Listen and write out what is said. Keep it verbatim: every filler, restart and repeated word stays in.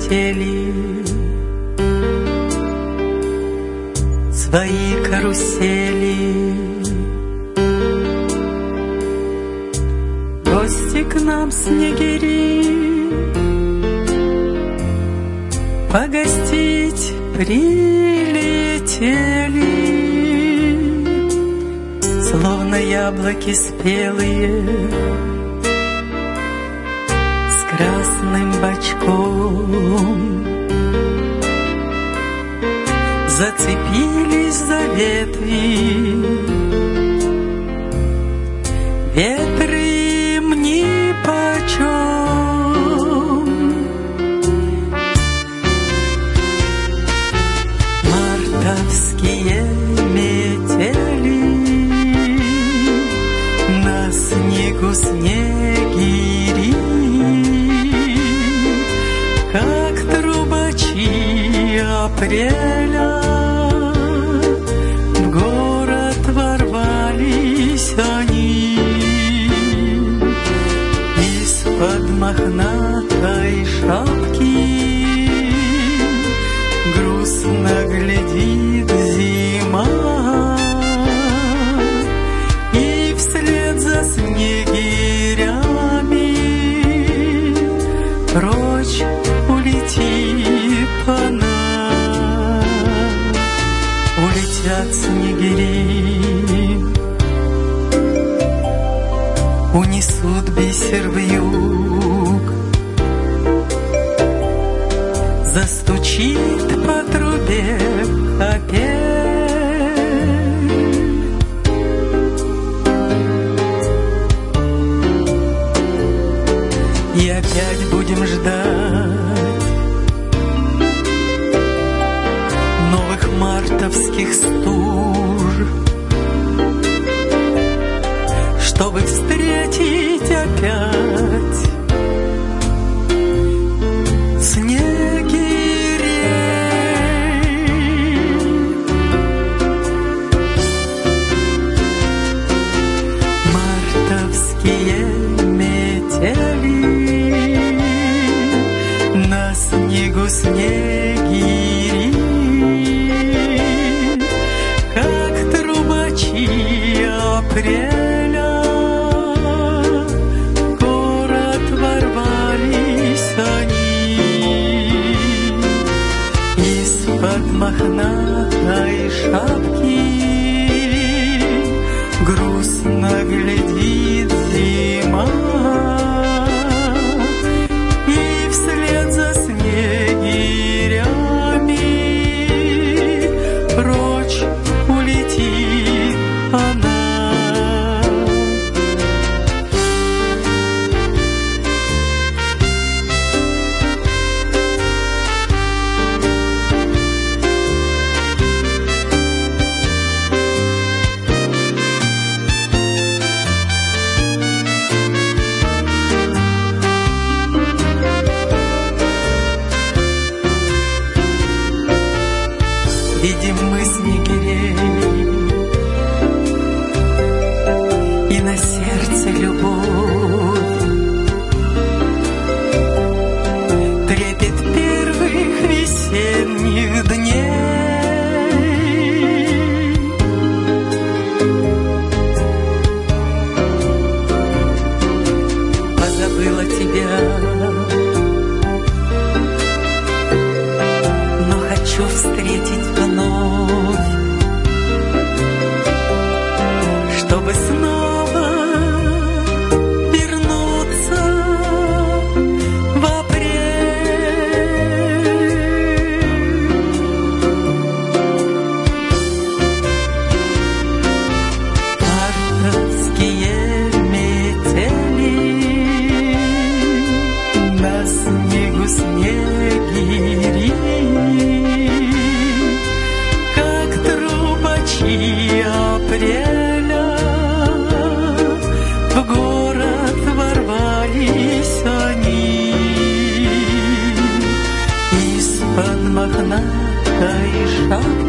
вертели свои карусели. Гости к нам снегири погостить прилетели, словно яблоки спелые с красным бочком. Зацепились за ветви, ветры им нипочем. Мартовские метели на снегу снегири, как трубачи апреля в город ворвались они. Из-под мохнатой шапки грустно глядит зима, и вслед за снегирями прочь улетит она. Улетят снегири, унесут бисер в юг, застучит по трубе капель. И опять будем ждать новых мартовских стуж, чтобы встретить опять снегирей. Мартовские метели на снегу снегири, как трубачи апреля в город ворвались они. Из-под мохнатой шапки грустно глядит зима, и вслед за снегирями прочь улетит она. Видим мы снегирей, и на сердце любовь, трепет первых весенних дней. Позабыла тебя, но хочу встретить вновь, чтобы снова вернуться в апрель. Мартовские метели на снегу снегири, апреля в город ворвались они. Из-под мохнатой шапки